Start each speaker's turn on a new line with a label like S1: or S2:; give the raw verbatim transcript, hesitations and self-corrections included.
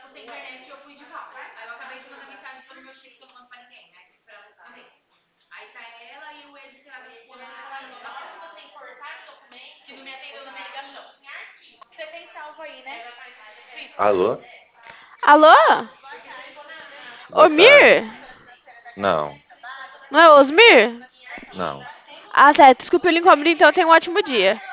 S1: Alô?
S2: Alô?
S1: Boa tarde.
S2: Omir?
S1: Não,
S2: Não é Osmir?
S1: não.
S2: Ah, certo. Desculpa o incômodo, então tenha um ótimo dia.